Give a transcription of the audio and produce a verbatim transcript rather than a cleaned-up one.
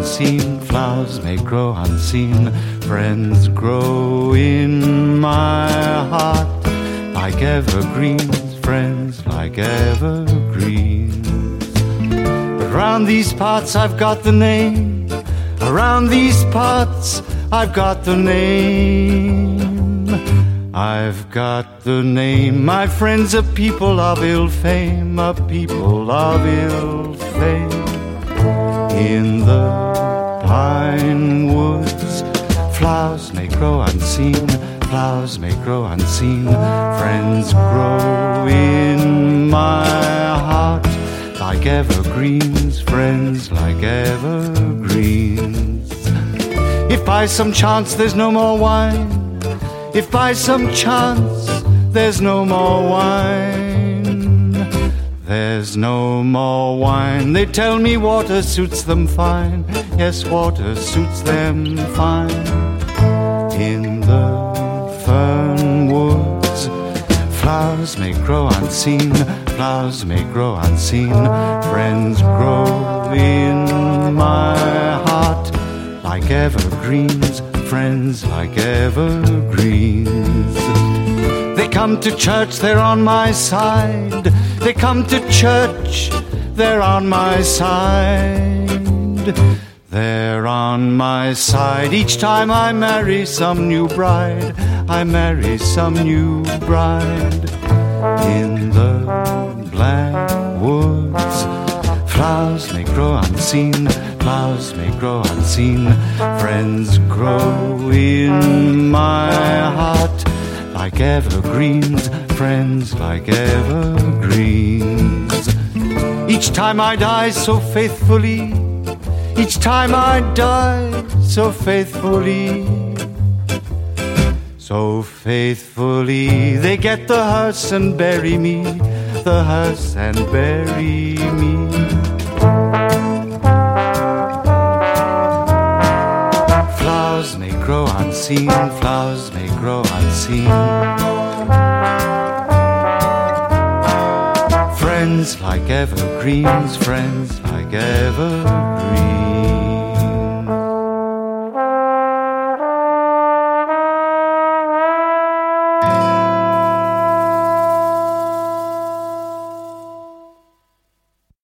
unseen, flowers may grow unseen, friends grow in my heart like evergreens, friends like evergreens. But round these parts I've got the name, around these parts I've got the name, I've got the name. My friends are people of ill fame, a people of ill fame. In the pine woods, flowers may grow unseen, flowers may grow unseen, friends grow in my heart like evergreens, friends like evergreens. If by some chance there's no more wine, if by some chance there's no more wine, there's no more wine, they tell me water suits them fine, yes, water suits them fine. In the fern woods, flowers may grow unseen, flowers may grow unseen, friends grow in my heart like evergreens, friends like evergreens. They come to church, they're on my side, they come to church, they're on my side, they're on my side. Each time I marry some new bride, I marry some new bride. In the black woods, flowers may grow unseen, flowers may grow unseen, friends grow in my heart like evergreens, friends like evergreens. Each time I die so faithfully, each time I die so faithfully, so faithfully, they get the hearse and bury me, the hearse and bury me. Flowers may grow unseen, flowers may grow unseen, friends like evergreens, friends like evergreens.